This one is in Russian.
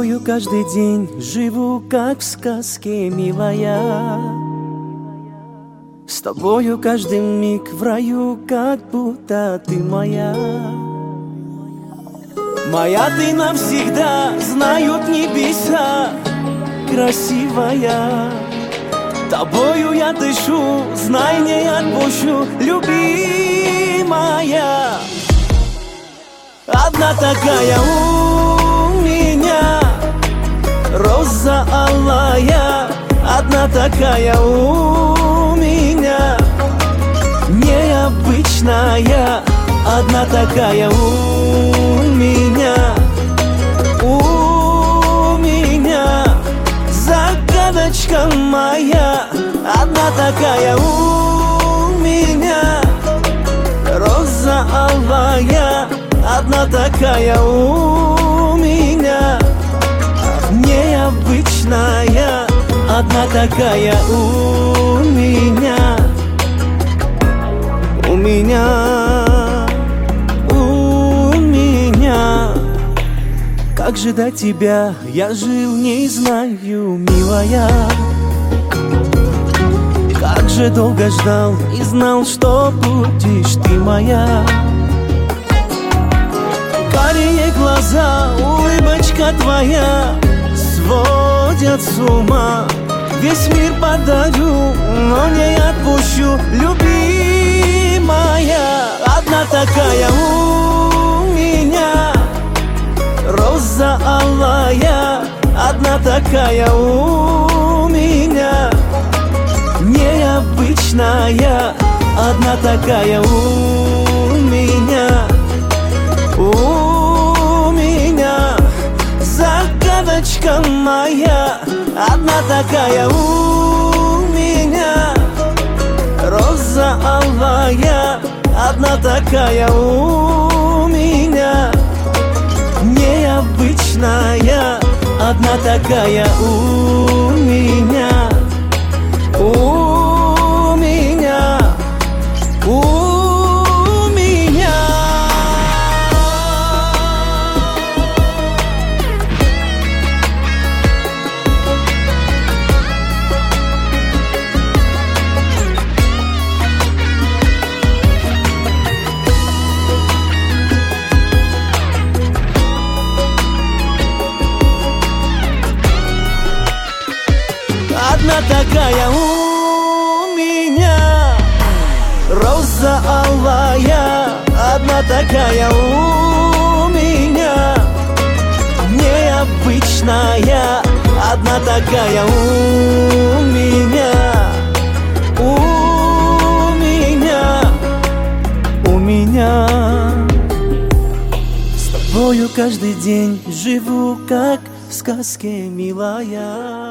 тобою каждый день живу, как в сказке, милая. С тобою каждый миг в раю, как будто ты моя. Моя ты навсегда, знают небеса, красивая. Тобою я дышу, знай, не отпущу, любимая. Одна такая у меня, роза алая. Одна такая у меня, необычная. Одна такая у меня, загадочка моя. Одна такая у меня, роза алая. Одна такая у меня, необычная. Одна такая у меня, у меня. Как же до тебя я жил, не знаю, милая. Как же долго ждал и знал, что будешь ты моя. Карие глаза, улыбочка твоя сводят с ума. Весь мир подарю, но не отпущу, любимая. Одна такая у меня, роза алая. Одна такая у меня, необычная. Одна такая у меня, загадочка моя. Одна такая у меня, роза алая. Одна такая у меня, необычная. Одна такая у меня, у меня, у меня. Одна такая у меня, роза алая. Одна такая у меня, необычная. Одна такая у меня, у меня. С тобою каждый день живу, как в сказке, милая.